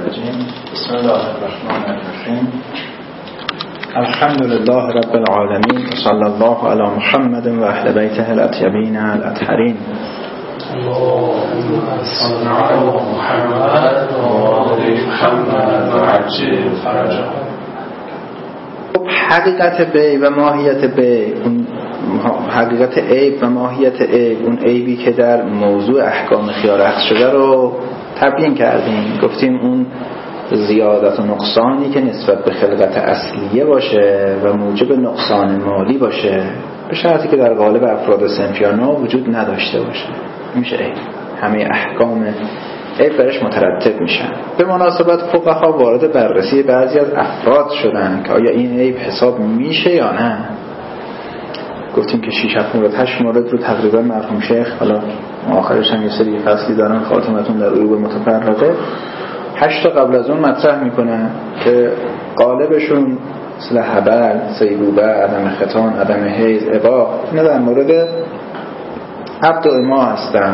الرجیم. بسم الله الرحمن الرحیم. الحمد لله رب العالمین و صلی الله علی محمد و اهل بیته الاطیبین الاطهرین. اللهم صل علی محمد و آل محمد و عجل فرجهم. حقیقت بی و ماهیت بی، اون حقیقت عیب و ماهیت عیب، اون عیبی که در موضوع احکام خیار اخذ شده رو تبیین کردیم. گفتیم اون زیادت و نقصانی که نسبت به خلقت اصلیه باشه و موجب نقصان مالی باشه، به شرطی که در قالب افراد صنف یا نوع وجود نداشته باشه، میشه عیب. همه احکام عیب برش مترتب میشن. به مناسبت فقها وارد بررسی بعضی از افراد شدن که آیا این عیب حساب میشه یا نه. گفتیم که 6 مورد 8 مورد رو تقریبا مرحوم شیخ، حالا آخرش هم یه سری فصلی دارن خاتمتون در عیوب متفرقه، 8 تا قبل از اون مطرح میکنن که قالبشون مثل حبل، سیبوبه، عدم ختان، عدم حیض، اباح، اینا در مورد عبد و اما هستن.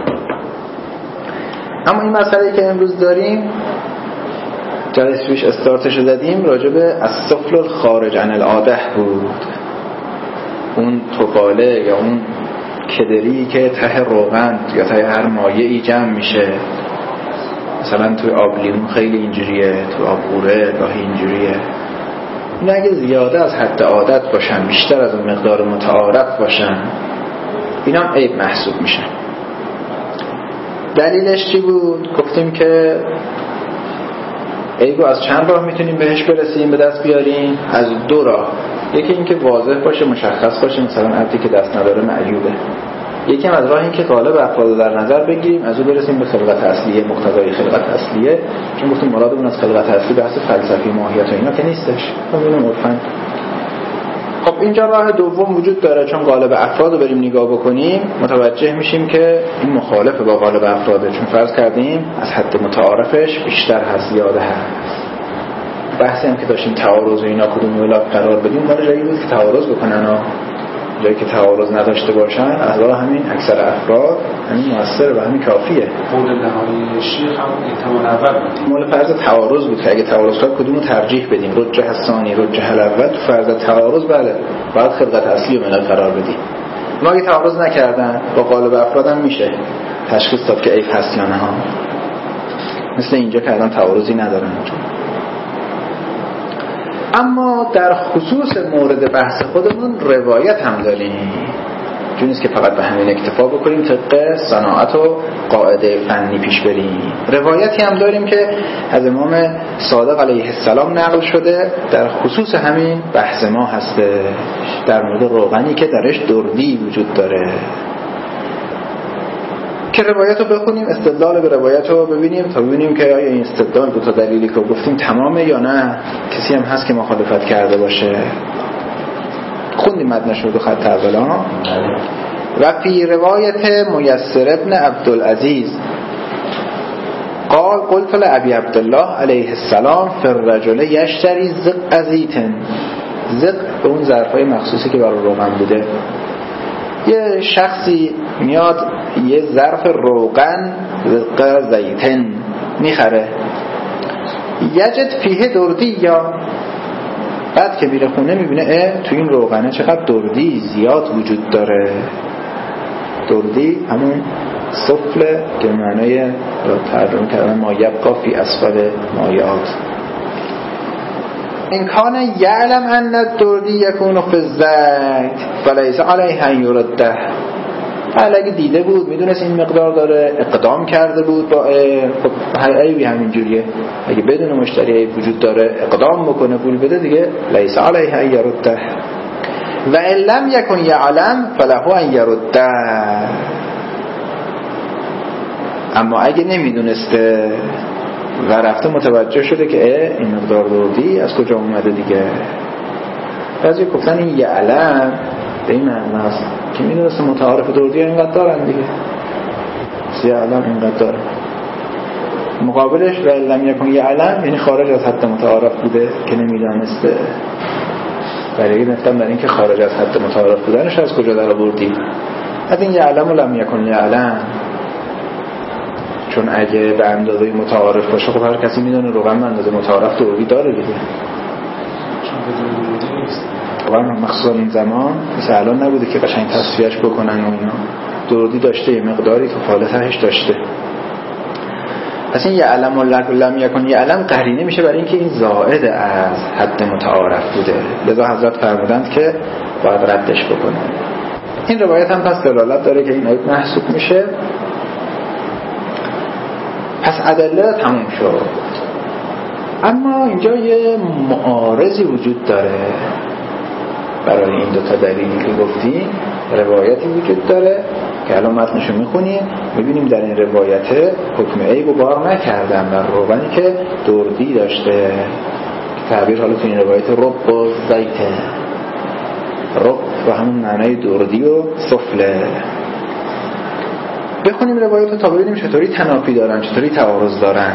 اما این مسئله که امروز داریم، جلسه پیش استارتش زدیم، راجع به السفل الخارج عن العاده بود. اون توفاله یا اون کدری که ته روغن یا ته هر مایعی جمع میشه، مثلا توی آب لیمون خیلی اینجوریه، توی آب قوره گاهی اینجوریه. این اگه زیاده از حد عادت باشن، بیشتر از اون مقدار متعارف باشن، اینا هم عیب محسوب میشن. دلیلش چی بود؟ گفتیم که عیبو از چند راه میتونیم بهش برسیم، به دست بیاریم. از 2 راه. یکی این که واضح باشه، مشخص باشه، مثلا عبدی که دست نداره معیوبه. یکی هم از راه این که قالب افراد در نظر بگیریم، از اون برسیم به خلقت اصلیه، مقتضای خلقت اصلیه. چون گفتیم مرادمون از خلقت اصلی بحث فلسفی ماهیت و اینا که نیستش. خب اینجا راه دوم وجود داره، چون قالب افراد رو بریم نگاه بکنیم متوجه میشیم که این مخالف با قالب افراده، چون فرض کردیم از حد متعارفش بیشتر هست، زیاده هست. بحثی هم که داشتیم تعارض و اینا کدوم ولا قرار بدیم، ما جایی بود که تعارض بکنن ها. جایی که تعارض نداشته باشن از راه همین اکثر افراد همین موثر و همین کافیه. قول نهایی شیخ هم احتمال اول بود، مال فرض تعارض بود که اگه تعارض کرد کدومو ترجیح بدیم، رجح الثانی رجح الاول. تو فرض تعارض بله باید خلقت اصلی رو ملل قرار بدیم. ما اگه تعارض نکردن با قالب افراد هم میشه تشخیص داد که عیب هست یا نه ها. مثل اینجا که الان تعارضی ندارن. اما در خصوص مورد بحث خودمون روایت هم داریم، چون نیست که فقط به همین اکتفا بکنیم طبق صناعت و قاعده فنی پیش بریم. روایتی هم داریم که از امام صادق علیه السلام نقل شده در خصوص همین بحث ما هسته، در مورد روغنی که درش دردی وجود داره، که روایت رو بخونیم، استدلال به روایت رو ببینیم تا ببینیم که آیا این استدلال 2 تا دلیلی که گفتیم تمامه یا نه، کسی هم هست که مخالفت کرده باشه. خوندیم متنش رو 2 خط اولا. و فی روایت میسر ابن عبدالعزیز قال قلت لأبی عبدالله علیه السلام فی الرجل یشتری زق زیتن. زق به اون ظرفای مخصوصی که برای روغن بوده. یه شخصی میاد یه ظرف روغن زق زیتن میخره، یجد فیه دردی، یا بعد که میره خونه میبینه تو این روغنه چقدر دردی زیاد وجود داره. دردی همون سفل که معنی ترجمه کردن ما یبقا فی اسفل مایعات. این کان یعلم ان الدردی یکون فی الزیت فلیس علیه ان یرده. اگه دیده بود میدونست این مقدار داره، اقدام کرده بود با عیبی همین جوریه، اگه بدون مشتری عیب وجود داره اقدام بکنه پول بده دیگه، لیس علیه ان یرده. و ان لم یکن یعلم فله ان یرده. اما اگه نمیدونسته و رفته متوجه شده که این مقدار دردی از کجا اومده دیگه. بعضی گفتن این یعلم به این معنی است که میدونسته متعارف دردی اینقدر دارن دیگه، یعلم اینقدر داره. مقابلش و لم یکن یعلم یعنی خارج از حد متعارف بوده که نمیدونسته. برای گفتن برای اینکه خارج از حد متعارف بودنش از کجا در آوردی؟ از این یعلم و لم یکن یعلم، چون اگه به اندازه متعارف باشه خب هر کسی میدونه روغن به اندازه متعارف دردی داره دیگه. روغن مخصوصا این زمان مثل الان نبوده که قشنگ تصفیهش بکنن و اینا، دردی داشته، یه مقداری تو خالصش داشته. پس این یعلم و لم یکن یعلم قرینه میشه برای اینکه این زائد از حد متعارف بوده، لذا حضرت فرمودند که باید ردش بکنه. این روایت هم پس دلالت داره که این عیب محسوب میشه. پس ادله تموم شد. اما اینجا یه معارضی وجود داره برای این دوتا دلیلی که گفتیم. روایتی وجود داره که الان متنشو میخونیم، میبینیم در این روایت حکم عیب رو بار نکردن بر روغنی که دردی داشته. تعبیر حالا تو این روایت رب و زیته، رب و همون معنای دردی و سفله. بخونیم روایت رو تا ببینیم چطوری تنافی دارن، چطوری تعارض دارن.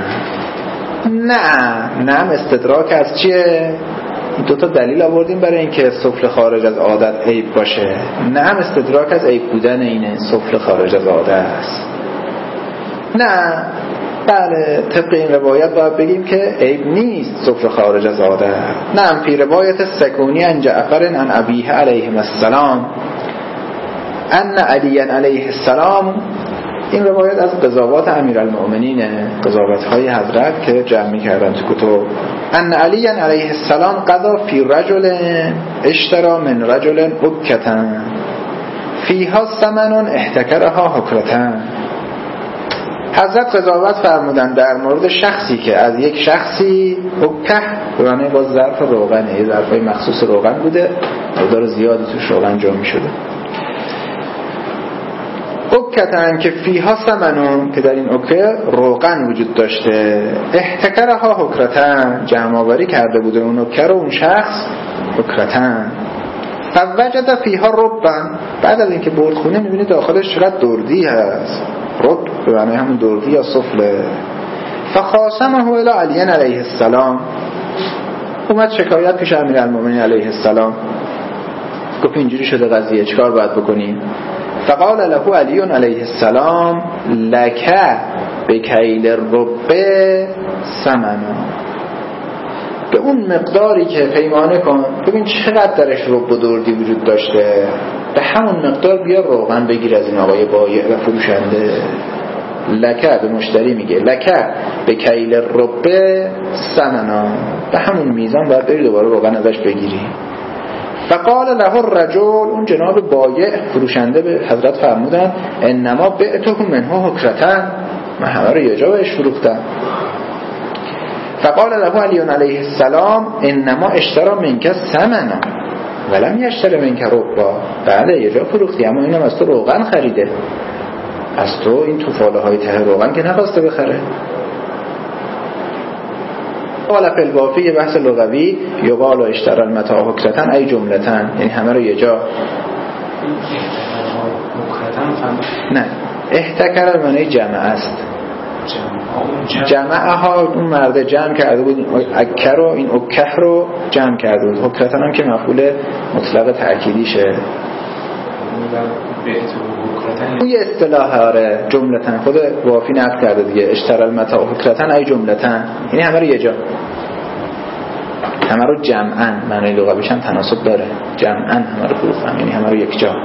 نه استدراک از چیه؟ دوتا دلیل آوردیم برای اینکه سفله خارج از عادت عیب باشه. نه استدراک از عیب بودن اینه سفله خارج از عادت است. نه بله طبق این روایت باید بگیم که عیب نیست سفله خارج از عادت. نه فی روایت سکونی عن جعفر عن ابیه علیه السلام ان علی علیه السلام. این روایت از قضاوات امیرالمؤمنین، قضاوت‌های حضرت که جمع کردن تو کتب. ان علی علیه السلام قضا فی رجل اشترى من رجل اکتا فیها ثمن احتکرها حکرتا. حضرت قضاوت فرمودن در مورد شخصی که از یک شخصی حکه به معنی با ظرف روغنه، یه ظرفای مخصوص روغن بوده، مقدار زیادی توش روغن جا می شده. اکتن که فیها ثمنون که در این اکه روغن وجود داشته، احتکرها حکرتن جمع آوری کرده بوده اون اکه رو اون شخص حکرتن. فوجد فیها ربن، بعد از اینکه برد خونه میبینی داخلش چقدر دردی هست. رب به معنی همون دردی یا سفله. فخاصمه الی علی علیه السلام، اومد شکایت پیش امیرالمومنین علیه السلام، گفت اینجوری شده قضیه، چیکار باید بکنیم؟ فقال له علی علیه السلام لک بکیل الرب ثمنا، به اون مقداری که پیمانه کن، ببین چقدر درش رب و دردی وجود داشته، به همون مقدار بیا روغن بگیر از این آقای بایع و فروشنده. لکه به مشتری میگه لکه بکیل الرب ثمنا، به همون میزان باید بری دوباره روغن ازش بگیری. فقال له الرجل، اون جناب بایع فروشنده به حضرت فرمودن انما بعته منه حکرتن، من همه رو یه جا بهش فروختم. فقال له علی علیه السلام انما اشترى منک ثمنا ولم یشتری منک ربا، بله یه جا فروختی اما اینم از تو روغن خریده، از تو این توفاله های ته روغن که نخواسته بخره. قال فی الوافی، یه بحث لغوی، یقال اشتری المتاع حکرتن ای جملتن، یعنی همه رو یه جا. نه احتکر معنی جمع است، جمعه ها اون مرده جمع کرده بود، اکر رو این اکه رو جمع کرده بود. حکرتن هم که مفعول مطلق تأکیدیشه، اون یه اصطلاح آره جملتن، خود وافی نقل کرده دیگه، اشتری المتاع حکرتن ای جملتن، یعنی همه رو یه جا، همه رو جمعاً، معنی لغویش هم تناسب داره، جمعاً همه رو فروختن، یعنی همه رو یک جا.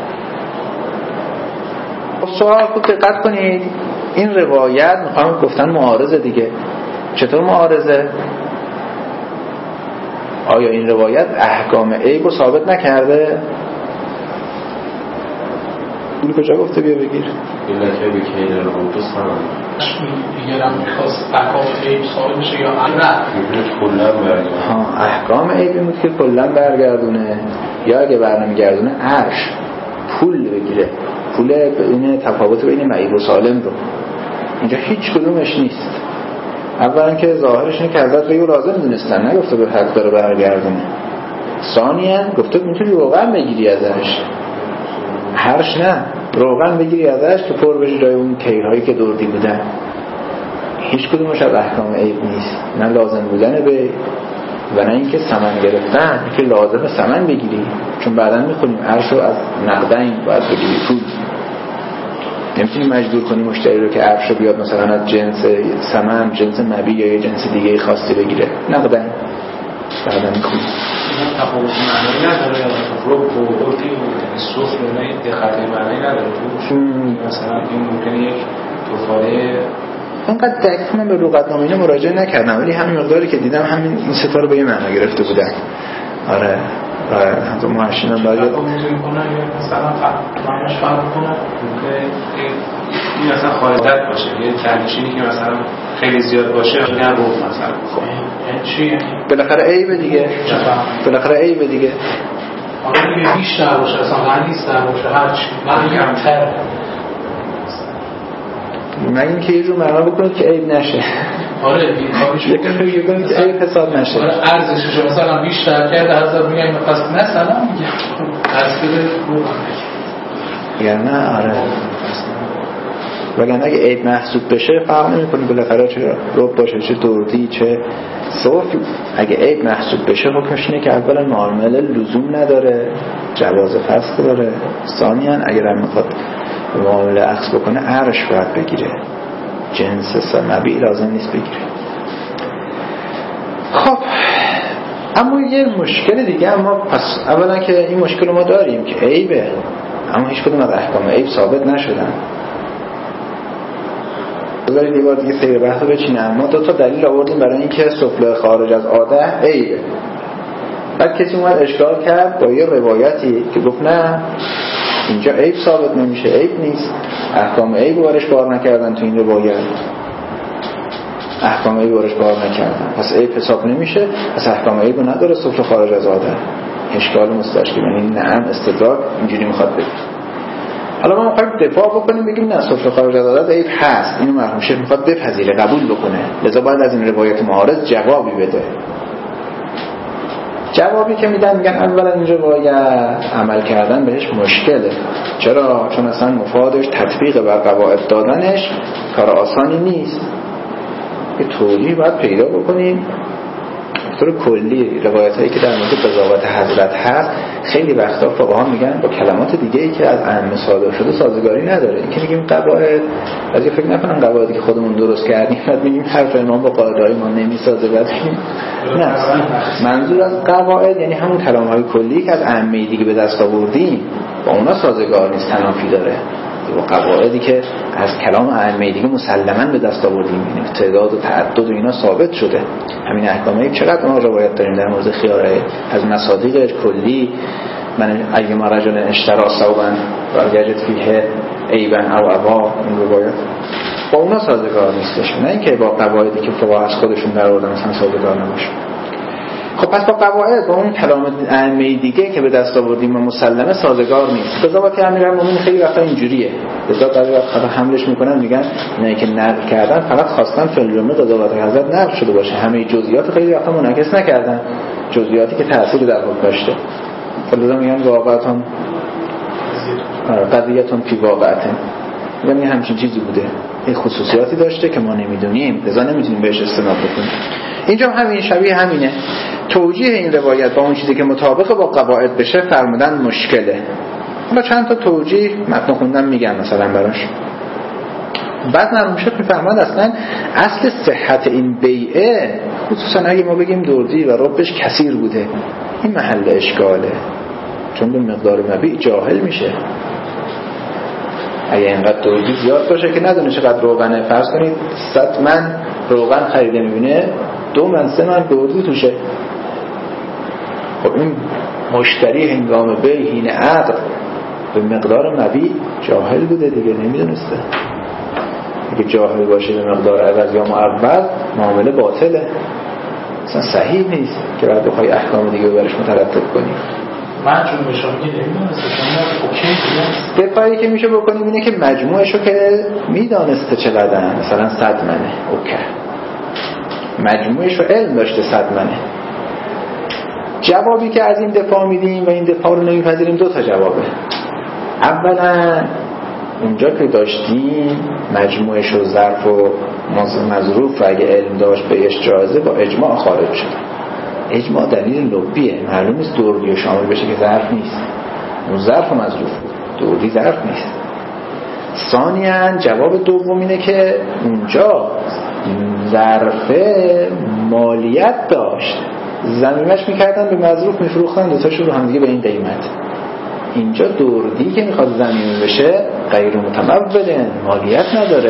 سوال خوب دقت کنید، این روایت میخوام گفتن معارضه دیگه. چطور معارضه؟ آیا این روایت احکام عیب رو ثابت نکرده؟ این کجا گفته بیا بگیر؟ این لکه بکیل رو بسن دیگر هم میخواست احکام عیب ثابت بشه یا نه؟ کلن برگردونه. احکام عیب بود که کلن برگردونه، یا اگه برنمیگردونه عرش پول بگیره، پول این تفاوت بین معیب و سالم رو. اینجا هیچ کدومش نیست. اولا که ظاهرش اینه که حضرت ریو لازم دونستن، نگفته به حق داره برگردونه. ثانیاً گفته میتونی روغن بگیری ازش، هرش نه، روغن بگیری ازش که پر بشه جای اون کیل‌هایی که دردی بودن. هیچ کدومش از احکام عیب نیست، نه لازم بودن به و نه اینکه ثمن گرفتن، که لازم ثمن بگیری، چون بعداً میخونیم عرش رو از نقدین باید بگیری پول. نمیتونی مجبور کنی مشتری رو که عفش بیاد مثلا از جنس سمن، جنس نبی یا یه جنس دیگه خاصی بگیره. نقدن بعدا میخونی تفاوت معنی نداره یا تفاوت بودی سوس رو نه دقت معنی نداره مثلا این ممکنه یک توفاله انقدر دقیق من به لغتنامه اینا مراجعه نکردم، ولی همین مقداری که دیدم همین این ستا رو به یه معنا گرفته بودن. آره حتی محشین هم باید مثلا معنیش فرق کنه این مثلا خارجت باشه یه تردشینی که مثلا خیلی زیاد باشه نه رو مثلا چی؟ بالاخره عیبه دیگه، بالاخره عیبه دیگه. آره دیگه بیشتر باشه اصلا غلیظتر باشه هرچی من کمتر مگه که یه جور معنا بکنید که عیب نشه. آره دیگه کاریش بکنید که عیب حساب نشه. آره ارزشش مثلا بیشتر کرده حساب میگم پس مثلا میگم ارز بده رو یا نه. آره وگرنه اگه عیب محسوب بشه فرق نمی‌کنه بالاخره چه رب باشه چه دردی چه صوفی. اگه عیب محسوب بشه حکمش اینه که اولا معامله لزوم نداره، جواز فسخ داره. ثانیاً اگر هم میخواد معامله عکس بکنه عرش باید بگیره، جنس سنبی لازم نیست بگیره. خب اما یه مشکل دیگه اما پس اولا که این مشکل ما داریم که عیبه اما هیچ کدوم از احکام عیب ثابت نشدن. بذارید یه بار دیگه سیر بحث رو بچینم. ما دو تا دلیل آوردیم برای اینکه سفله خارج از عاده عیبه. بعد کسی اومد اشکال کرد با یه روایتی که گفت نه اینجا عیب ثابت نمیشه، عیب نیست، احکام عیب بارش بار نکردن تو این روایت، احکام عیب بارش بار نکردن پس عیب حساب نمیشه، پس احکام عیب نداره سفله خارج از عاده. اشکال مستشکل یعنی نعم استدراک اینجوری میخواد بگه. حالا ما میخوایم دفاع بکنیم بگیم نه سفله خارج از عاده عیب هست، اینو مرحوم شیخ میخواد بپذیره قبول بکنه، لذا باید از این روایت معارض جوابی بده. جوابی که میدن میگن اولا این روایت عمل کردن بهش مشکله. چرا؟ چون اصلا مفادش تطبیق بر قواعد دادنش کار آسانی نیست. یه توضیح باید پیدا بکنیم. طور کلی روایت هایی که در مورد قضاوت حضرت هست خیلی وقتا فقها میگن با کلمات دیگه ای که از ائمه صادر شده سازگاری نداره. این که میگیم قواعد، از یه فکر نکنن قواعدی که خودمون درست کردیم بعد میگیم حرف امام با قاعده‌های ما نمیسازه. بعد نه، منظور از قواعد یعنی همون کلام‌های کلی که از ائمه دیگه به دست آوردیم با اونا سازگار نیست، تنافی داره با قواعدی که از کلام ائمه دیگه مسلماً به دست آوردیم. یعنی تعداد و تعدد و اینا ثابت شده. همین احکامه چقدر ما روایت داریم در مورد خیاره از مصادیق کلی. من ایما رجل اشترا ثوبا و یجد فیه عیبا او ابا، این روایت با اونا سازگار نیستش، نه اینکه با قواعدی که فقها از خودشون در آوردن مثلا سازگار نباشه. خب پس با قواعد با اون کلام ائمه دیگه که به دست آوردیم و مسلمه سازگار نیست. قضاوت امیرالمومنین خیلی وقتا اینجوریه. قضا بعضی وقتا حملش میکنن میگن اینایی که نقل کردن فقط خواستن فعل جمله قضاوت حضرت نقل شده باشه، همه جزئیات خیلی وقتا منعکس نکردن، جزئیاتی که تأثیر در حکم داشته. فلذا میگن واقعتون قضیه‌تون فی واقعتن، یعنی همچین چیزی بوده، این خصوصیاتی داشته که ما نمیدونیم، لذا نمیتونیم بهش استناد بکنیم. اینجا همین شبیه همینه. توجیه این روایت با اون چیزی که مطابق با قواعد بشه فرمودن مشکله. حالا چند تا توجیه متن خوندم میگم مثلا براش. بعد مرحوم شیخ میفرماد اصلا اصل صحت این بیعه خصوصا اگه ما بگیم دردی و ربش کثیر بوده، این محل اشکاله، چون به مقدار مبیع جاهل میشه. اگه اینقدر دردی زیاد باشه که ندونه چقدر روغنه، فرض کنید 100 من روغن خریده میبینه 2 من 3 من دردی توشه. خب این مشتری هنگام بیع حین عقد به مقدار مبیع جاهل بوده دیگه، نمیدونسته. اگه جاهل باشه به مقدار عوض یا معوض معامله باطله، اصلا صحیح نیست که بعد بخوای احکام دیگه برش مترتب کنی. من چون میشم میگه نمیدونسته شما اوکی دیگه. دفاعی که میشه بکنیم اینه که مجموعشو که میدانسته چقدر، مثلا 100 منه اوکی، مجموعشو علم داشته 100 منه. جوابی که از این دفاع میدیم و این دفاع رو نمیپذیریم 2 تا جوابه. اولا اونجا که داشتیم مجموعش و ظرف و مظروف و اگه علم داشت بهش جایزه با اجماع خارج شد. اجماع دلیل لبیه، معلوم نیست دردی و شامل بشه که ظرف نیست، اون ظرف و مظروف بود، دردی ظرف نیست. ثانیاً جواب دوم اینه که اونجا ظرف مالیت داشت، ضمیمش میکردن به مظروف میفروختن دوتاشو رو هم دیگه به این قیمت. اینجا دردی که میخواد ضمیمه بشه غیر متمولن، مالیت نداره.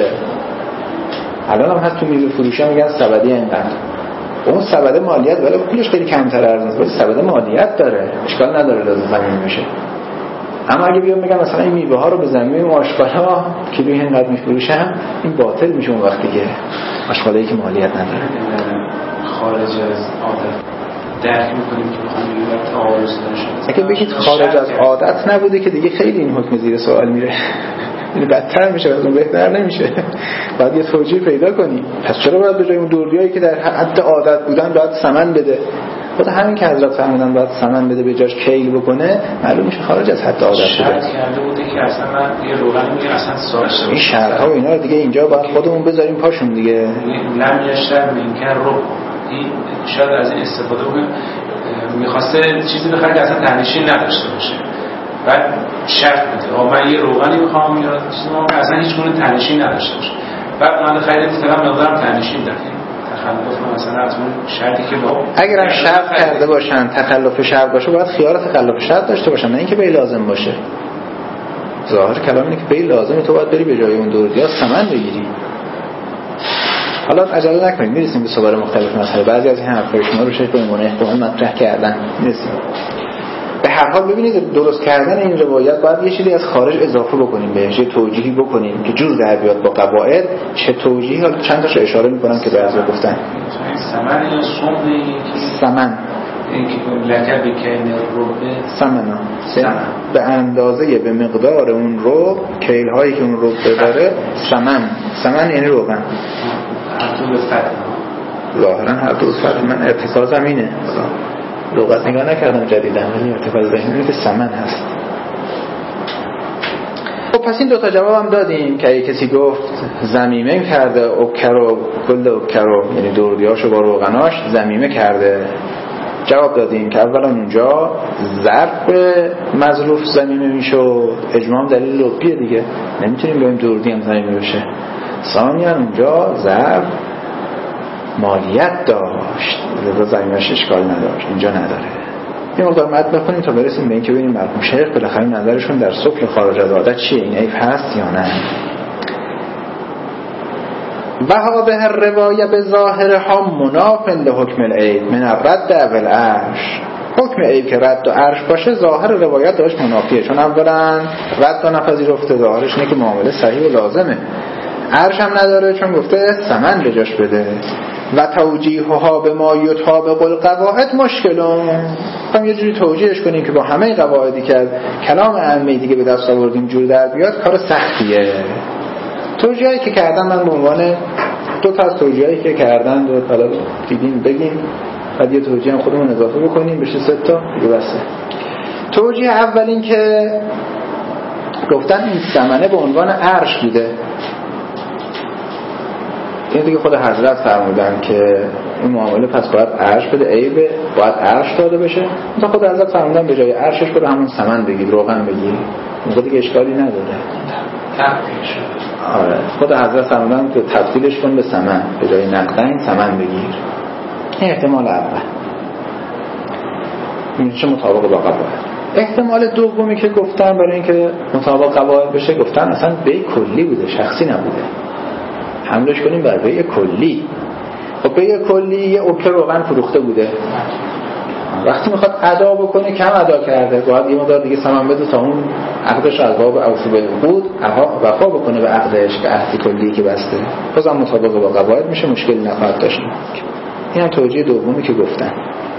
الان هم هست تو میوه فروشی میگن سبدی اینقدر، اون سبد مالیت ولی پولش خیلی کمتر ارزونه، ولی سبد مالیت داره، اشکال نداره لازم ضمیمه بشه. اما اگه بیام بگم مثلا این میوه ها رو به ضمیمه آشغالا کیلویی اینقدر میفروشم، این باطل میشه اون وقتی که آشغالایی که مالیت نداره. خارج از عادت درک میکنیم که بخوام میوه تعارض داشته. اگه بگید خارج از عادت نبوده که دیگه خیلی این حکم زیر سوال میره، این بدتر میشه، از اون بهتر نمیشه. باید یه توجیه پیدا کنی. پس چرا باید به جای اون دوردیایی که در حد عادت بودن باید ثمن بده؟ خود همین که حضرت فرمودن باید ثمن بده به جاش کیل بکنه، معلوم میشه خارج از حد عادت بوده. شرط کرده بوده که اصلا من یه روغن میگه اصلا سارش این شرط‌ها و اینا دیگه اینجا باید خودمون بذاریم پاشون دیگه. لم یشتر منکر رو این شاید از این استفاده کنه، میخواسته چیزی بخره که اصلا تنشین نداشته باشه، بعد شرط بده من یه روغنی میخوام یا چیزی که اصلا هیچ گونه تنشین نداشته باشه، بعد من خرید فقط مقدارم تنشین داره. تخلف مثلا از اون شرطی که با اگرم شرط کرده باشن تخلف شرط باشه باید خیار تخلف شرط داشته باشن، نه اینکه به لازم باشه. ظاهر کلام اینه که به لازم تو باید بری به جای اون دوردیا ثمن بگیری. حالا عجله نکنید میرسیم به صور مختلف مسائل. بعضی از این حرفای شما رو شاید به عنوان احتمال مطرح کردن میرسیم. به هر حال ببینید درست کردن این روایت باید یه چیزی از خارج اضافه بکنیم بهش، یه توجیهی بکنیم که جور در بیاد با قواعد. چه توجیهی؟ حالا چند تاشو اشاره میکنم که بعضی گفتن ثمن یا سمن، ثمن اینکه لقبی که ثمن به اندازه به مقدار اون رو کیل هایی که اون رو داره ثمن یعنی روغن. هر دو به فتح ظاهرا هر دو فتح. من ارتکازم اینه، لغت نگاه نکردم جدیداً، ولی ارتکاز ذهنی که ثمن هست. خب پس این دوتا جواب هم دادیم که اگه کسی گفت ضمیمه کرده اوکرو کل اوکرو یعنی دوردیاشو با روغناش ضمیمه کرده، جواب دادیم که اولا اونجا ظرف مظروف ضمیمه میشد، اجماع دلیل لبیه دیگه، نمیتونیم بگیم دوردی هم ضمیمه بشه. ثانیاً اونجا ظرف مالیت داشت، لذا ضمیمش اشکال نداشت، اینجا نداره. یه مقدار متن بخونیم تا برسیم به این که ببینیم مرحوم شیخ بالاخره نظرشون در سفل خارج از عادت چیه، این عیب هست یا نه. و به هر روایه به ظاهرها مناف لحکم العیب من الرد و العرش. حکم عیب که رد و عرش باشه ظاهر روایت داشت منافیه، چون اولا رد و نپذیرفته، ظاهرش اینه که معامله صحیح و لازمه. عرش هم نداره چون گفته ثمن به جاش بده. و توجیهها به ما یطابق القواعد مشکلون، هم یه جوری توجیهش کنیم که با همه قواعدی که کلام عامه دیگه به دست آوردیم جور در بیاد کار سختیه. توجیهایی که کردن من به عنوان دو تا از توجیهایی که کردن دو طلب دیدیم بگیم، بعد یه توجیه هم خودمون اضافه بکنیم بشه 3 تا دیگه بسه. توجیه اول این که گفتن این ثمنه به عنوان عرش بوده، این دیگه خود حضرت فرمودن که این معامله پس باید عرش بده، عیبه باید عرش داده بشه. مثلا خود حضرت فرمودن به جای عرشش برو همون ثمن بگیر، روغن بگیر، اون دیگه اشکالی نداره. آره خود حضرت فرمودن که تبدیلش کن به ثمن، به جای نقدین ثمن بگیر. این احتمال اول میشه مطابق با قواعد. احتمال دومی که گفتن برای اینکه مطابق قواعد بشه گفتن اصلا بیع کلی بوده، شخصی نبوده، حملش کنیم بر بیع کلی. خب بیع کلی یه اوکر روغن فروخته بوده، وقتی میخواد ادا بکنه کم ادا کرده، باید یه مقدار دیگه ثمن بده تا اون عقدش از باب اوفو بالعقود وفا بکنه به عقدش، که عهد کلی که بسته. بازم مطابق با قواعد میشه، مشکلی نخواهد داشت. این هم توجیه دومی که گفتن.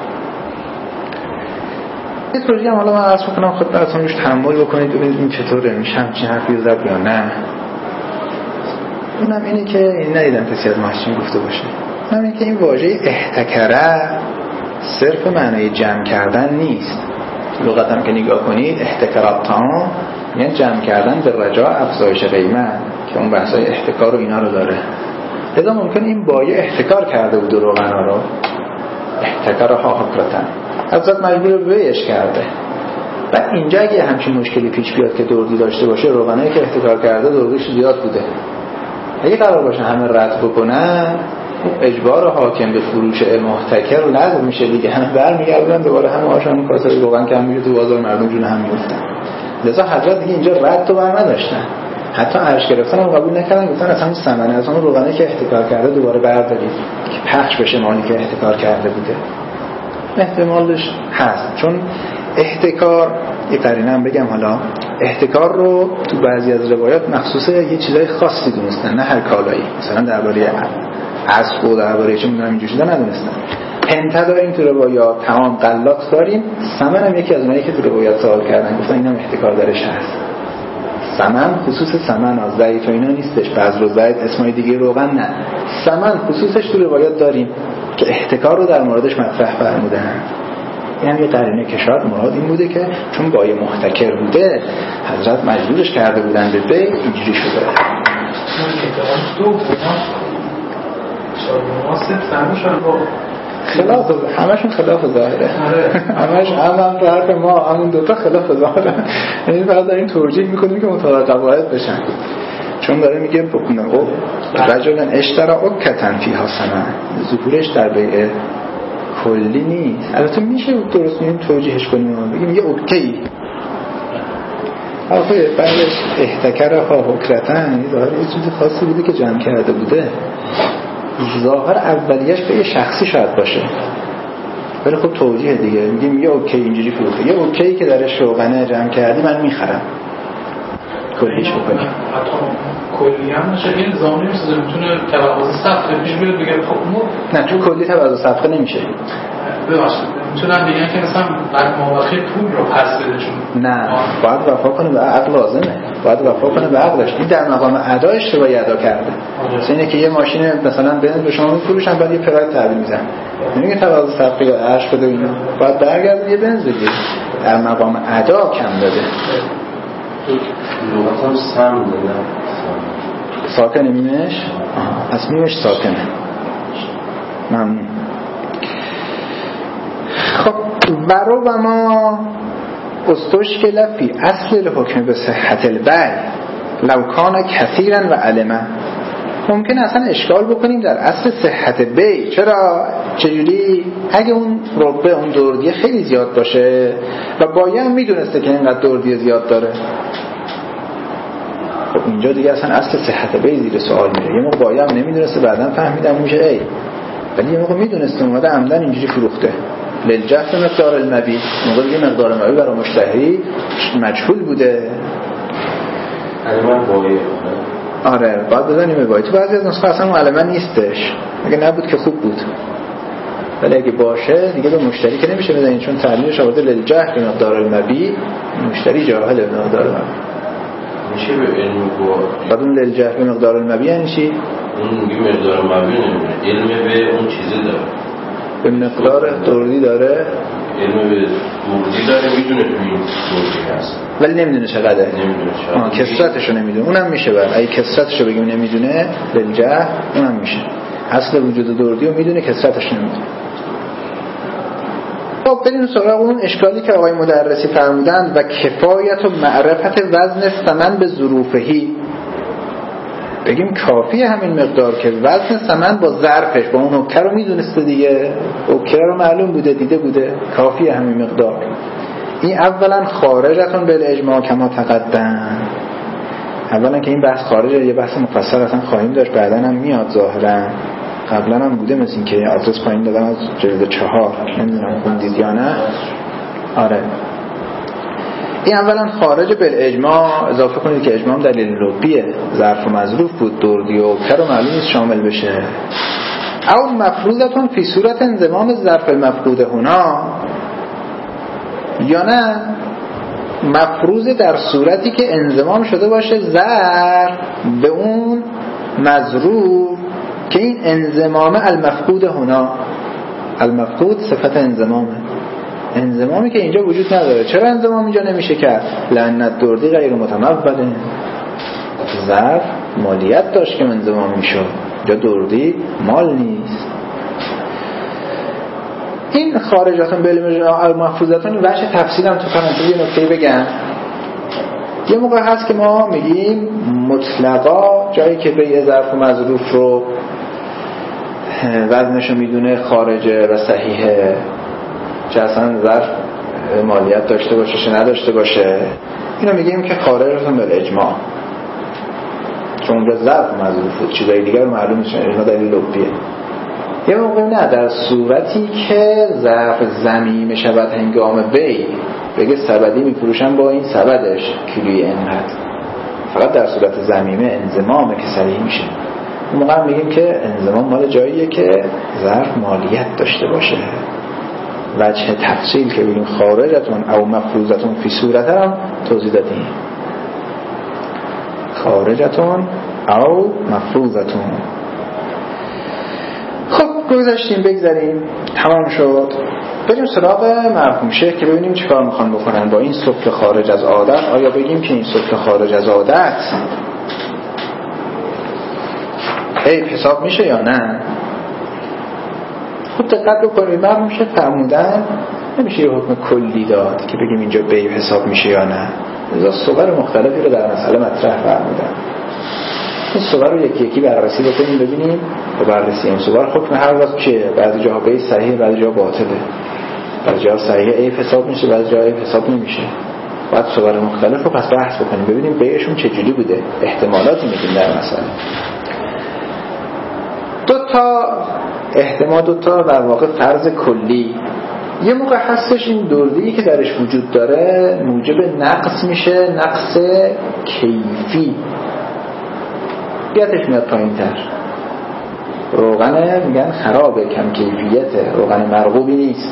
یه توجیه هم حالا من عرض میکنم خدمتتون روش تأمل بکنید ببینید این چطوره، میشه همچین حرفی رو زد یا نه. اونم اینه که ندیدم کسی از محشین گفته باشه، اونم اینه که این واژه احتکره صرف معنای جمع کردن نیست. لغت هم که نگاه کنید احتکراتان یعنی جمع کردن به رجاء افزایش قیمت، که اون بحثای احتکار و اینا رو داره. لذا ممکن این بایه احتکار کرده بود روغنا رو، احتکارها حکرتن، حضرت مجبور به بیعش کرده. بعد اینجا اگه همچین مشکلی پیش بیاد که دردی داشته باشه، روغنایی که احتکار کرده دردیش زیاد بوده، اگه قرار باشه همه رد بکنن، اجبار حاکم به فروش محتکر لغو میشه دیگه، همه برمیگردن دوباره همه هاشون کاسه روغن کم میشه تو بازار، مردم جون هم میفتن. لذا حضرت دیگه اینجا رد تو بر نداشتن، حتی عرش گرفتن هم قبول نکردن، گفتن اصلا ثمن از اون روغنی که احتکار کرده دوباره بردارید که پخش بشه مالی که احتکار کرده بوده. احتمالش هست، چون احتکار، یه قرینه هم بگم حالا، احتکار رو تو بعضی از روایات مخصوص یه چیزای خاصی دونستن، نه هر کالایی. مثلا درباره اسب و درباره چه میدونم اینجوری شده ندونستن. پنته داریم تو روایات، تمام غلات داریم، ثمن هم یکی از اونایی که تو روایات سوال کردن گفتن اینم احتکار درش هست. ثمن خصوص ثمن از ضعیف و اینا نیستش، بعض رو زاید اسمای دیگه روغن نه، ثمن خصوصش تو روایات داریم که احتکار رو در موردش مطرح فرمودن. این هم یه قرینه که شاید مراد این بوده که چون بای محتکر بوده حضرت مجبورش کرده بودن به بی، اینجوری شده. خلاف همشون خلاف ظاهره، همش هم طرف ما همون دوتا خلاف ظاهره، یعنی فقط داریم توجیه میکنیم که مطابق قواعد بشن. چون داره میگه بکنه او رجلن اشترا اکتن فیها ثمن، ظهورش در بیع کلی نیست. البته میشه درست میگیم توجیهش کنیم، بگیم یه اوکی آخه بعدش احتکرها حکرتن، ظاهر یه چیز خاصی بوده که جمع کرده بوده، ظاهر اولیش به یه شخصی شاید باشه، ولی خب توجیه دیگه، میگیم یه اوکی اینجوری فروخته، یه اوکی که درش روغنه جمع کردی من میخرم، کلیش بکنیم. حتی کلی هم نشه این الزام نمیشه، میتونه تبعاض صفقه پیش بیاد بگه خب نه تو کلی تبعاض صفقه نمیشه. ببخشید میتونن بگن که مثلا بعد مابقی پول رو پس بده، چون نه باید وفا کنه به عقل، لازمه باید وفا کنه به عقلش. این در مقام ادا اشتباهی ادا کرده. مثلا اینه که یه ماشین مثلا بنز به شما میفروشن بعد یه پراید تحویل میزنن، نمیگه تبعاض صفقه یا عرش بده اینا، باید برگرده یه بنز بگیره، در مقام ادا کم داده. لغتم سم داده ساکنه میمش؟ از میمش ساکنه. ممنون. خب برو و ما استشکل فی اصل الحکم به صحت البیع لو کان کثیرا و علما. ممکن اصلا اشکال بکنیم در اصل صحت بیع. چرا؟ چجوری؟ اگه اون ربه اون دردی خیلی زیاد باشه و بایع هم میدونسته که اینقدر دردی زیاد داره، خب اینجا دیگه اصلا اصل صحت بیع زیر سوال میره. یه موقع بایع هم نمیدونسته بعداً فهمیدم میشه ای، ولی یه موقع میدونسته اومده عمدن اینجوری فروخته. للجهل مقدار المبیع، موقع دیگه مقدار المبیع برای مشتری مجهول بوده. علمان بایع. آره باید بزنیم بایع. تو بعضی از نسخه اصلا علمان نیستش، اگه نبود که خوب بود، ولی اگه باشه دیگه به مشتری که نمیشه بزنید، چون تعلیلش آورده للجهل مقدار المبیع، مشتری جاهل مقدار المبیع. میشه به علم با بعد اون للجهل مقدار المبیع یعنی چی؟ اون میگه مقدار المبیع نمیدونه، علم به اون چیزه داره، به مقدار دردی داره، علم به دردی داره، میدونه تو این دردی هست ولی نمیدونه چقدره، نمیدونه چقدر، کثرتشو نمیدونه. اونم میشه بعد اگه کثرتشو بگیم نمیدونه للجهل، اونم میشه اصل وجود دردی رو میدونه، کثرتش نمیدونه. خب بریم سراغ اون اشکالی که آقای مدرسی فرمودن و کفایت و معرفت وزن ثمن به ظروفهی. بگیم کافیه همین مقدار که وزن ثمن با ظرفش، با اون اوکه رو میدونسته دیگه، اوکه رو معلوم بوده، دیده بوده، کافیه همین مقدار. این اولا خارجتون بالاجماع کما تقدم. اولا که این بحث خارجه، یه بحث مفصل اصلا خواهیم داشت، بعداً هم میاد ظاهرا، قبلا هم بوده مثل این که آدرس پایین دادم از جلد 4، نمیدونم خوندید یا نه. آره این اولا خارج بالاجماع، اضافه کنید که اجماع دلیل لبیه، ظرف و مظروف بود، دردی و کر و معلوم نیست شامل بشه. او مفروضتون فی صورت انضمام ظرف المفقود هنا، یا نه مفروض در صورتی که انضمام شده باشه ظرف به اون مظروف، که این انضمام المفقود هنا، المفقود صفت انضمامه، انضمامی که اینجا وجود نداره. چرا انضمام اینجا نمیشه کرد؟ لأن دردی غیر متموله، ظرف مالیت داشت که انضمام میشد، اینجا دردی مال نیست. این این خارجاتون بالمجموع محفوظاتون وجه تفصیل هم تو پرانتز یه نکته بگم. یه موقع هست که ما میگیم مطلقا جایی که به یه ظرف مظروف رو وزنشو میدونه خارجه و صحیحه، چه اصلا ظرف مالیت داشته باشه چه نداشته باشه، اینو میگیم که خارجتون بالاجماع، چون اونجا ظرف مظروف بود، چیزای دیگر رو معلوم میشه، اینا دلیل لبیه. یه موقع نه، در صورتی که ظرف ضمیمه شود هنگام بی، بگه سبدی میفروشن با این سبدش کیلویی انقدر، فقط در صورت ضمیمه انضمامه که صحیح میشه. اون موقع میگیم که انضمام مال جاییه که ظرف مالیت داشته باشه. وجه تفصیل که بگیم خارجتون او مفروضتون فی صورت هم توضیح دادیم. خارجتون او مفروضتون. خب گذاشتیم، بگذاریم، تمام شد. بریم سراغ مرحوم شیخ که ببینیم چیکار میخوان بکنن با این سفل خارج از عادت. آیا بگیم که این سفل خارج از عادت عیب حساب میشه یا نه؟ خب دقت بکنید، مرحوم شیخ فرمودن نمیشه یه حکم کلی داد که بگیم اینجا عیب حساب میشه یا نه. لذا صور مختلفی رو در مسئله مطرح فرمودن. این صور رو یکی یکی بررسی بکنیم ببینیم و بررسی این صور حکم هر وقت چیه. بعضی جاها به صحیح، بعضی جاها باطله، بعضی جاها صحیح عیب حساب میشه، بعضی جاها عیب حساب نمیشه. بعد صور مختلف رو پس بحث بکنیم ببینیم بیعشون چجوری بوده، احتمالاتی میدیم در مسئله. دو تا در واقع فرض کلی. یه موقع هستش این دردی که درش وجود داره موجب نقص میشه، نقص کیفی، کیفیتش میاد پایین تر. روغن میگن خرابه، کم کیفیته، روغن مرغوبی نیست.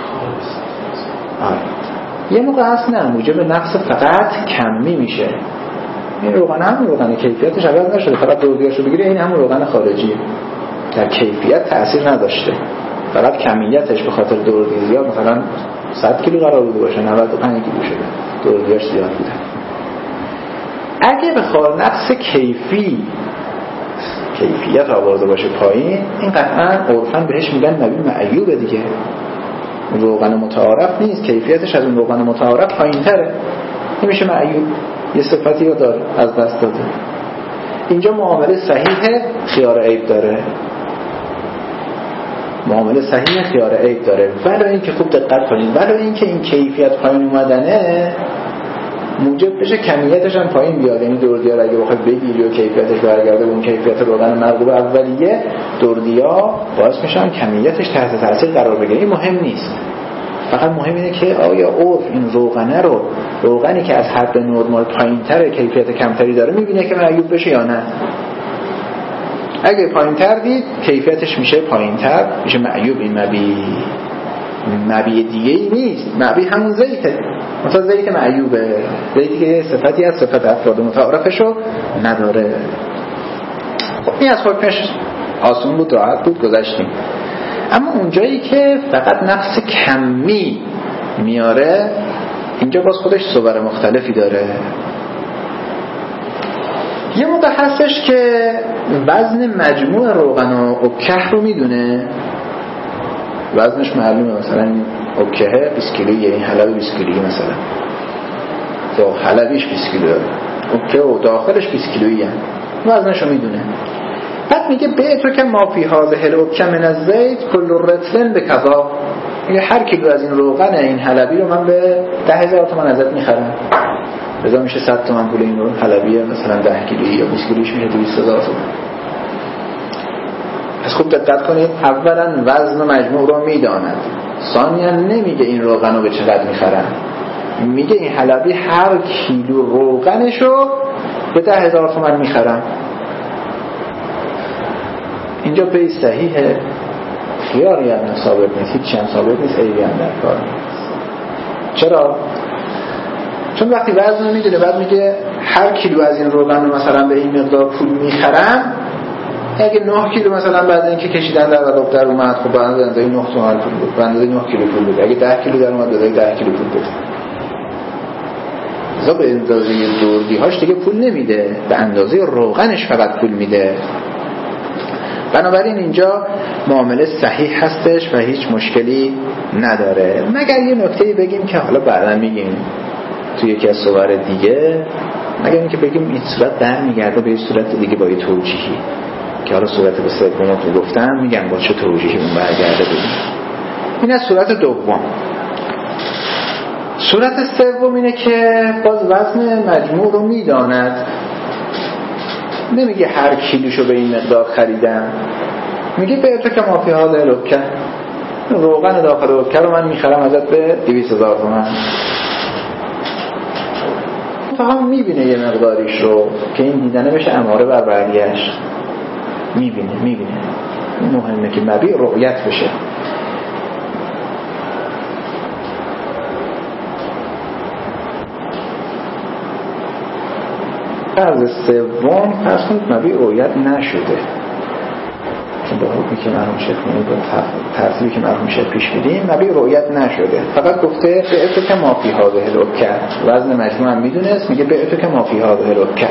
یه موقع هست نه، موجب نقص فقط کمی میشه. این روغن هم روغن کیفیتش عوض نشده، فقط دردیاشو بگیره این همون روغن خارجیه، در کیفیت تأثیر نداشته، فقط کمیتش به خاطر دردی زیاد مثلا 100 کیلو قرار بوده باشه 95 کیلو شده، دردیاش زیاد بوده. اگه بخواد نقص کیفیت آورده باشه پایین، این قطعا عرفاً بهش میگن نبی معیوبه دیگه، روغن متعارف نیست، کیفیتش از اون روغن متعارف پایین تره، نمیشه معیوب، یه صفتی رو داره از دست داده. اینجا معامله صحیح خیار عیب داره، معامله صحیح خیار عیب داره، ولی اینکه خوب دقت کنید، ولی اینکه این کیفیت پایین اومدنه موجب بشه کمیتش هم پایین بیاد. یعنی دردیا اگه بخواد بگیری و کیفیتش برگرده به اون کیفیت روغن مرغوب اولیه، دردیا باعث میشن کمیتش تحت تاثیر قرار بگیره. این مهم نیست، فقط مهم اینه که آیا عرف این روغنه رو، روغنی که از حد نرمال پایین‌تر کیفیت کمتری داره، میبینه که معیوب بشه یا نه. اگه پایین‌تر دید کیفیتش میشه پایین‌تر، میشه معیوب. این مبی دیگه ای نیست، مبی همون زیته، مثلا زیت معیوبه، زیتی که صفتی از صفت افراد متعارفشو نداره. خب این از حکمش آسون بود، راحت بود، گذشتیم. اما اونجایی که فقط نقص کمی میاره، اینجا باز خودش صور مختلفی داره. یه موقع هستش که وزن مجموع روغن و اکه رو میدونه، وزنش معلومه، مثلا اکه 20 کیلویی، یعنی حلب 20 کیلویی مثلا، تو حلبیش 20 کیلو داره، اکه و داخلش 20 کیلویی هم، وزنش رو میدونه. بعد میگه به تو که ما فی هذه الاکه من الزیت کل رطل بکذا، میگه هر کیلو از این روغن این حلبی رو من به 10,000 تومان ازت میخرم، بذار میشه 100 تومان پول این رو حلبیه، مثلا 10 کیلویی یا 20 کیلویش میشه 200,000 تومان. پس خوب دقت کنید، اولا وزن و مجموع رو میداند، ثانیا نمیگه این روغن رو به چقدر میخرم، میگه این حلبی هر کیلو روغنشو به 10,000 تومان میخرم. اینجا به صحیحه، خیاری هم ثابت نیست، هیچی هم ثابت نیست، عیبی هم در کار نیست. چرا؟ چون وقتی وزن رو میدونه، بعد میگه هر کیلو از این روغن رو مثلا به این مقدار پول میخرم، اگه 9 کیلو مثلا بعد اینکه کشیدن در ورق در اومد، خب به اندازه 9 تومن پول بود، به اندازه 9 کیلو پول بود. اگه 10 کیلو در اومد به 10 کیلو پول بود. مثلا به اندازه دردی هاش دیگه پول نمیده، به اندازه روغنش فقط پول میده. بنابراین اینجا معامله صحیح هستش و هیچ مشکلی نداره. مگر یه نکته بگیم که حالا بعدا میگیم توی یکی از صور دیگه، مگر اینکه بگیم این صورت برمیگرده به یه صورت دیگه با یه توجیهی که حالا صورت به سوم رو گفتم، میگم با چه توجیهی اون برگرده بگیم. این از صورت دوم. صورت سوم اینه که باز وزن مجموع رو میداند، نمیگه هر کیلوشو به این مقدار خریدم، میگه به تو که مافی حال لبکه، روغن داخل لبکه رو من میخرم ازت به 200,000 تومان. فقط میبینه یه مقداریش رو که این دیدنه بشه اماره بر بقیه‌اش. میبینه مهمه که مبیع رؤیت بشه. فرض سوم فرض کنید مبیع رؤیت نشده، با حکمی که مرحوم شیخ میگه با ترتیبی که مرحوم شیخ پیش میدیم مبیع رؤیت نشده، فقط گفته به تو که مافی هاده لبکه، وزن مجموع هم میدونست، میگه به تو که مافی هاده لبکه.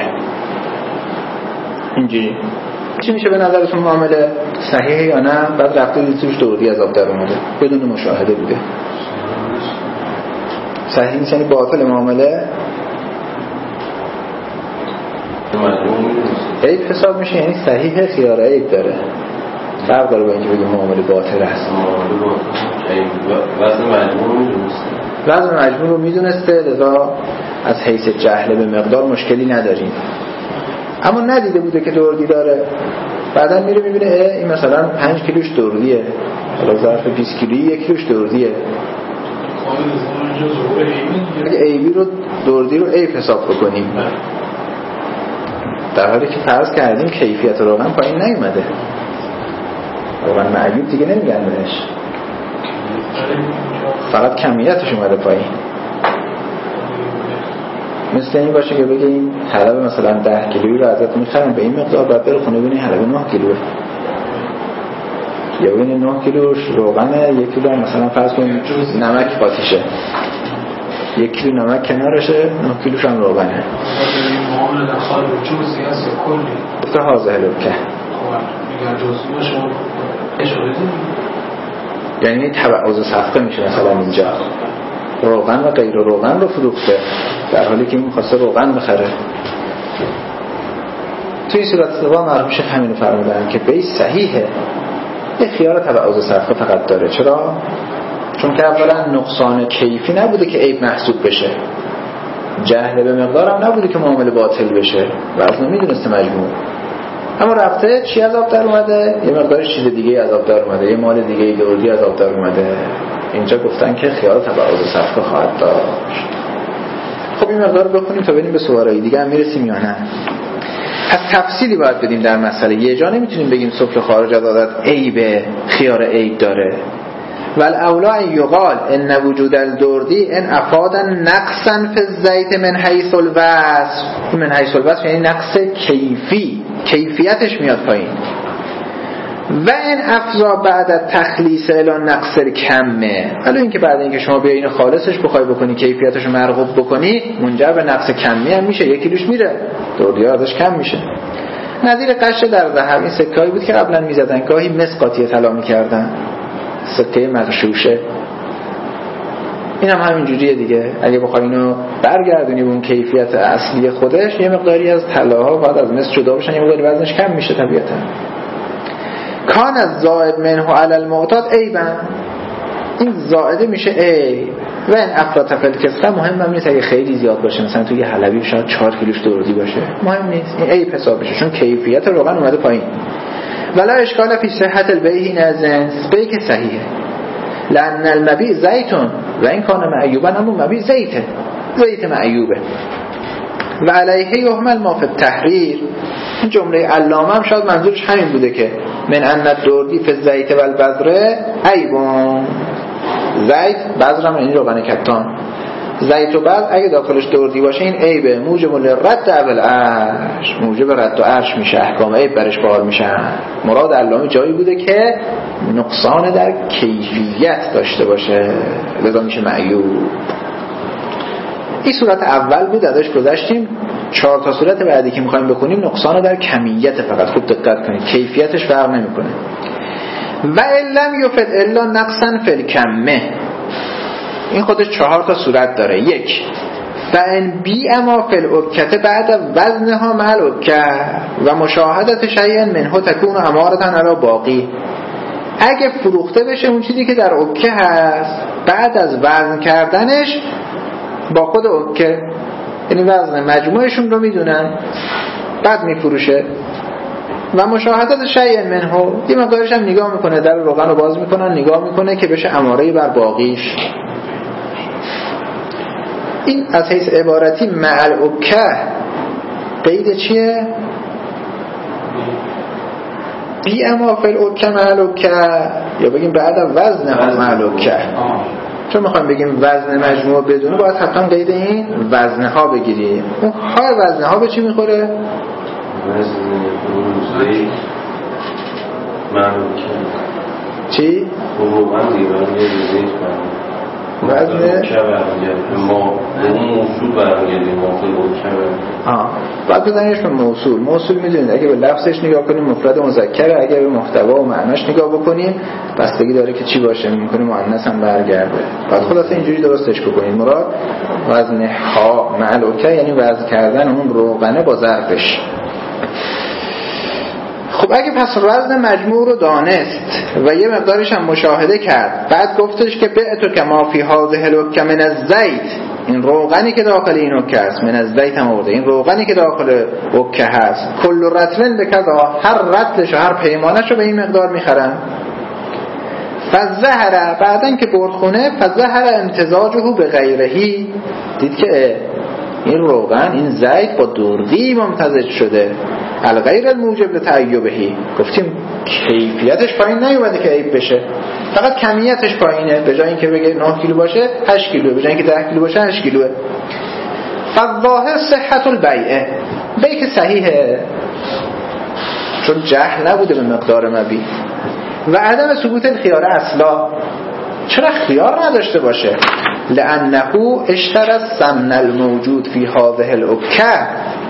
اینجوری چی میشه به نظرتون معامله صحیحه یا نه؟ بعد رفته دیدیش دوردی از آب در اومده بدون مشاهده بوده. صحیح نیست یعنی باطل معامله؟ عیب حساب میشه، یعنی صحیح خیار عیب داره. فرق داره با اینکه بگیم معامله باطل است. وزن مجموع رو میدونسته، لذا از حیث جهل به مقدار مشکلی نداریم. اما ندیده بوده که دوردی داره، بعدا میره میبینه این مثلا 5 کیلوش دوردیه، حالا ظرف 20 کیلویی 1 کیلوش دوردیه. اگه عیبی رو دوردی رو عیب حساب بکنیم، در حالی که فرض کردیم کیفیت روغن پایین نیومده، روغن معیوب دیگه نمیگن بهش، فقط کمیتش اومده پایین. مثل این باشه که بگه این حلب مثلا 10 کیلویی رو ازت میخرم به این مقدار، بعد بره خونه ببینی حلب 9 کیلوه، یا ببینی 9 کیلوش روغنه، 1 کیلو مثلا فرض کنیم نمک قاطیشه، 1 کیلو نمک کنارشه، 9 کیلوش هم روغنه. این معامله در خارج جزئی است یا کلی؟ گفته حاضر لبکه. میگن جزئی باشه اشاره یعنی تبعوض صفقه میشه. مثلا اینجا روغن و غیر روغن رو فروخته در حالی که این می‌خواسته روغن بخره. توی صورت سوم مرحوم شیخ همینو فرمودن که بیع صحیحه، یه خیار تبعوض صفقه فقط داره. چرا؟ چون که اولا نقصان کیفی نبوده که عیب محسوب بشه، جهل به مقدارم نبوده که معامله باطل بشه، وزن میدونسته مجموع. اما رفته چی از آب در اومده؟ یه مقدار چیز دیگه از آب در اومده، یه مال دیگه دوردی از آب در اومده. اینجا گفتن که خیار تبعوض صفقه خواهد داشت. خب این مقدار رو بخونیم تا بریم به سوالای دیگه هم میرسیم یا نه. پس تفصیلی باید بدیم در مسئله. یه جا نمیتونیم بگیم سفره خارج از عادت عیب، خیار عیب داره. والاولا یقال ان وجود الدردی ان افاد نقصا فی الزیت من حیث الوصف. من حیث الوصف یعنی نقص کیفی، کیفیتش میاد پایین. و این افضا بعد تخلیص الان نقص کمه، ولی اینکه بعد اینکه شما بیاین خالصش بخوای بکنی، کیفیتش رو مرغوب بکنی، منجر به نقص کمی هم میشه، 1 کیلوش میره، دوردی ازش کم میشه. نظیر قش در ذهب، این سکه‌ای بود که قبلا میزدن، گاهی مس قاطی طلا میکردن، سکه مغشوشه. این هم همین جوریه دیگه. اگه بخوای اینو برگردونی به اون کیفیت اصلی خودش، یه مقداری از طلاها بعد از مس جدا بشن، یه مقداری وزنش کم میشه طبیعتا. کان از زائد منه علی المعتاد عیبا، این زائده میشه عیب. و این افراط فل کسره مهم نیست، اگه خیلی زیاد باشه، مثلا توی حلبی شاید 4 کیلوش دوردی باشه، مهم نیست، این عیب حساب بشه، چون کیفیت روغن اومده پایین. ولا اشکال فی صحت البیع نزنس، بیع که صحیحه. لأن المبیع زیتون و این کان معیوبا، اما مبیع زیته، زیت معیوبه. و علیه یحمل ما فی التحریر. این جمله علامه هم شاید منظورش همین بوده که من ان الدردی فی الزیت و البذر عیبون. زیت، بذر هم این روغن کتان، زیت و بذر اگه داخلش دوردی باشه این عیبه، موجب لرد اول عرش، موجب رد و عرش میشه، احکام عیب برش بار میشن. مراد علامه جایی بوده که نقصان در کیفیت داشته باشه، لذا میشه معیوب. این صورت اول بود، ازش گذشتیم. 4 تا صورت بعدی که میخوایم بخونیم نقصان در کمیت، فقط خوب دقت کنید، کیفیتش فرق نمیکنه. و لم یفد الا نقصا فی الکمه، این خودش 4 تا صورت داره. 1 فان بی اما فی الاکته بعد وزنها مع الاکه و مشاهدت شیء منه تکون امارة علی باقی، اگه فروخته بشه اون چیزی که در اکه هست بعد از وزن کردنش با خود اکه، یعنی وزن مجموعشون رو میدونن بعد میفروشه، و مشاهدت شیء منه، یه مقدارش هم نگاه میکنه، در روغن رو باز میکنن نگاه میکنه که بشه اماره بر باقیش. این از حیث عبارتی مع الاکه قید چیه؟ بی اما فی الاکه مع الاکه، یا بگیم بعد وزن ها مع الاکه، چون میخوایم بگیم وزن مجموع بدونه باید حتما قید این وزن ها بگیریم. اون های وزن ها به چی میخوره؟ وزن روزی مع الاکه چی؟ روغن دیگران یه روزی وزن ما اون موصول برمیگردیم باید بزنیش به موصول. موصول میدونید اگه به لفظش نگاه کنیم مفرد مذکره، اگه به محتوا و معناش نگاه بکنیم بستگی داره که چی باشه، میکنیم مؤنث هم برگرده. باید خلاصه اینجوری درستش بکنیم. مراد وزن ها مع الاکه یعنی وزن کردن اون روغنه با ظرفش. خب اگه پس وزن مجموع رو دانست و یه مقدارش هم مشاهده کرد، بعد گفتش که بعتو کما فی هذه الاکه من الزیت، این روغنی که داخل این اکه هست، من الزیت هم آورده، این روغنی که داخل اکه هست، کل رطل بکذا، هر رطلش و هر پیمانش رو به این مقدار میخرن. فظهر، بعدن که برد خونه، فظهر امتزاجه به غیرهی، دید که این روغن، این زیت با دورقی ممتزج شده، الغیر الموجب لتعیبهی، گفتیم کیفیتش پایین نیومده که عیب بشه، فقط کمیتش پایینه، به جای اینکه بگه 9 کیلو باشه 8 کیلو، به جای اینکه 10 کیلو باشه 8 کیلوه. فالظاهر صحت البیع، بیع که صحیحه چون جهل نبوده به مقدار مبیع، و عدم ثبوت الخیار اصلا، چرا خیار نداشته باشه؟ لانه اشترى السمن الموجود فی هذه الاکه،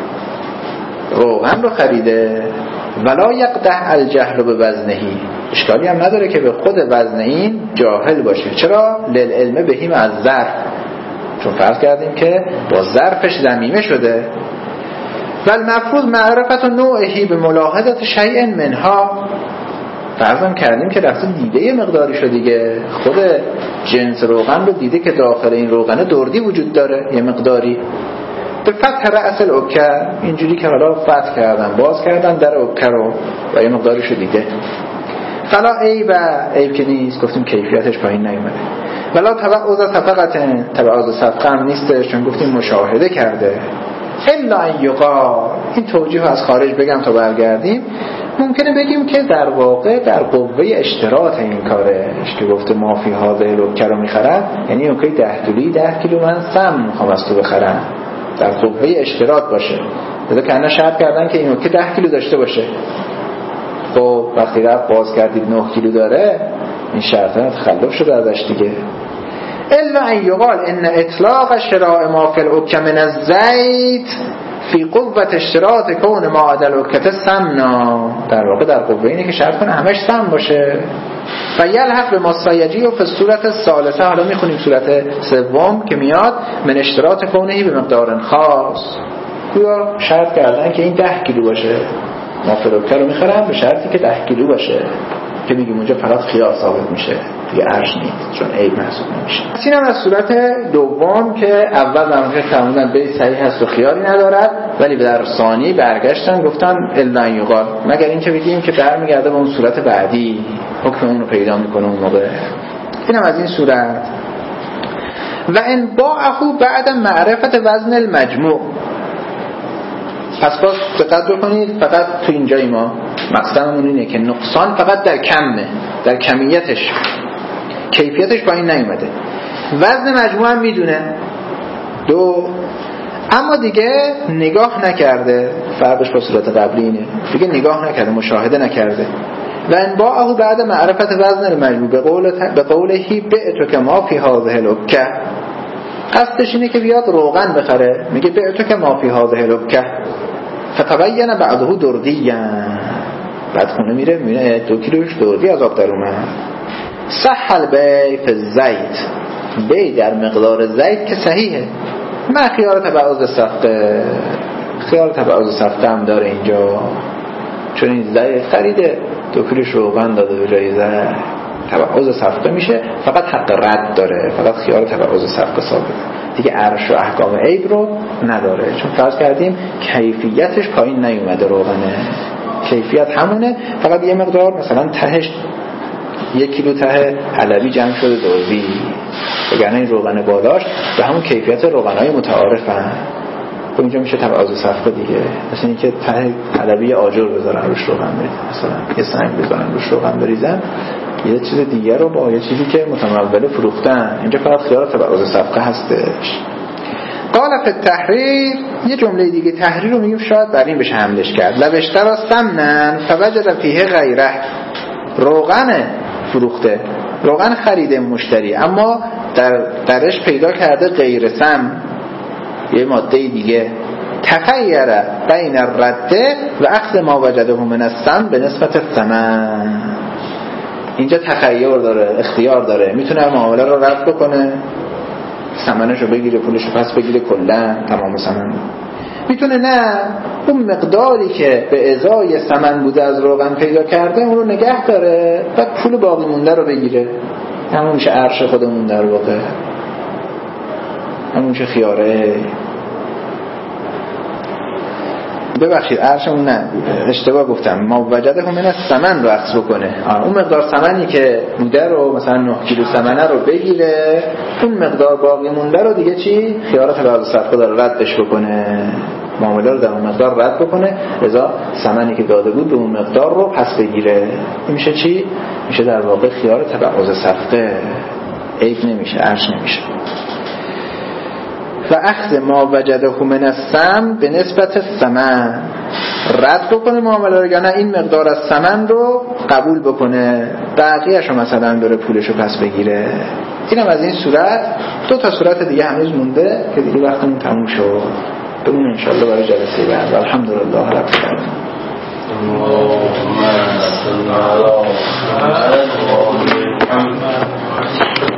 روغن رو خریده، ولا یقدح الجهل بوزنهی، اشکالی هم نداره که به خود وزن این جاهل باشه. چرا؟ للعلم بهیم از ظرف، چون فرض کردیم که با ظرفش ضمیمه شده. و المفروض معرفت نوعهی به ملاحظت شیء منها، فرضم کردیم که رفته دیده یه مقداری شده دیگه، خود جنس روغن رو دیده که داخل این روغن دردی وجود داره یه مقداری، به فتح رأس الاکه، اینجوری که حالا فتح کردن باز کردن در اکه رو و یه مقداری شده دیگه، فلا عیب که نیست، گفتیم کیفیتش پایین نیومده. ولا تبعوض صفقه، تبعوض صفقه هم نیست چون گفتیم مشاهده کرده. الا ان یقال، این توجیه از خارج بگم تا برگردیم، ممکنه بگیم که در واقع در قوه اشتراط این کارش که گفته ما فی هذه الاکه رو میخرن، یعنی اوکی 10 کیلویی 10 کیلو من سم میخوام از تو بخرم، در قوه اشتراط باشه، لذا کنه شرط کردن که این اوکی 10 کیلو داشته باشه. خب وقتی رفت باز کردید 9 کیلو داره، این شرط ها تخلف شده ازش دیگه. الا ان یقال ان اطلاق شراء ما فی الاکه من الزیت فی قوة اشتراط کون ما عدل اکته سمنا، در واقع در قوه اینه که شرط کنه همش سم باشه. فیلحق به مصایجی و فی صورت الثالثه، حالا میخونیم صورت سوم که میاد، من اشتراط کونهی به مقدار خاص، گویا شرط کردن که این 10 کیلو باشه، ما فی الاکه رو میخرم به شرطی که 10 کیلو باشه، که میگیم اونجا فقط خیار ثابت میشه دیگه، ارش نیست چون عیب محسوب نمیشه. این هم از صورت دوم که اول در فرمودن به صحیح هست و خیاری ندارد، ولی در ثانی برگشتن گفتن الا ان یقال، مگر اینکه بگیم که برمیگرده به اون صورت بعدی، حکم اون رو پیدا میکنه اون موقع. این هم از این صورت. و ان باعه بعد معرفت وزن المجموع، پس باز دقت بکنید، فقط تو اینجای ما مقصدمون اینه که نقصان فقط در کمه، در کمیتش، کیفیتش پایین نیومده. وزن مجموع هم میدونه، دو، اما دیگه نگاه نکرده، فرقش با صورت قبلی اینه، دیگه نگاه نکرده، مشاهده نکرده. و انباعه بعد معرفت وزن المجموع به قولهی بعتو کما فی هذه الاکه، قصدش اینه که بیاد روغن بخره، میگه به تو که ما فی هذه ربکه فتبین بعضه دردی، بعد خونه میره میبینه 2 کیلوش دردی از آب در اومد. سهل بی فی الزیت، بی در مقدار زیت که صحیحه. من خیار تبعوض صفقه، خیار تبعوض صفقه هم داره اینجا، چون این زیت خریده 2 کیلوش روغن داده به جای زیت، تبعوض صفقه میشه، فقط حق رد داره، فقط خیار تبعوض صفقه ثابته دیگه، عرش و احکام عیب رو نداره، چون فرض کردیم کیفیتش پایین نیومده، روغنه کیفیت همونه، فقط یه مقدار مثلا تهش 1 کیلو ته حلبی جمع شده دردی، وگرنه این روغن بالاش به همون کیفیت روغنهای متعارفن، اونجا میشه تبعوض صفقه دیگه. مثلا اینکه ته حلبی آجر بذارن روش روغن بریزن، مثلا یه سنگ بذارن روش روغن بریزن، یه چیز دیگه رو با یه چیزی که متمول فروختن، اینجا فقط خیار تبعوض صفقه هستش. قال فی التحریر، یه جمله دیگه تحریر رو میگیم شاید بر این بشه حملش کرد. لو اشترى سمنا فوجد فیه غیره، روغن فروخته، روغن خریده مشتری، اما درش پیدا کرده غیر سم، یه ماده دیگه، تخیر بین الرده و اخذ ما وجده من السم به نسبت الثمن، اینجا تخیر داره، اختیار داره، میتونه معامله رو رد بکنه، ثمنش رو بگیره، پولش رو پس بگیره کلا تمام ثمن، میتونه نه اون مقداری که به ازای ثمن بوده از روغن پیدا کرده اون رو نگه داره، بعد پول باقی مونده رو بگیره، همون میشه عرش خودمون در واقع، همون میشه خیاره. ببخشید عرشمون نه، اشتباه گفتم، ما وجده هم من الثمن رو اخذ بکنه، اون مقدار ثمنی که بوده رو مثلا 9 کیلو ثمنه رو بگیره، اون مقدار باقی مونده رو دیگه چی؟ خیار تبعوض صفقه داره ردش بکنه، معامله رو در اون مقدار رد بکنه، لذا ثمنی که داده بود به اون مقدار رو پس بگیره. این میشه چی؟ میشه در واقع خیار تبعوض صفقه، عیب نمیشه، عرش نمیشه. و اخذ ما وجده من السم به نسبت الثمن، رد بکنه معامله رو، یا نه این مقدار از ثمن رو قبول بکنه، بقیه‌اش رو مثلا بره پولش رو پس بگیره. اینم از این صورت. 2 تا صورت دیگه هنوز مونده که دیگه وقتمون تموم شد، بمونه انشاءالله برای جلسه بعد. الحمدلله رب العالمین.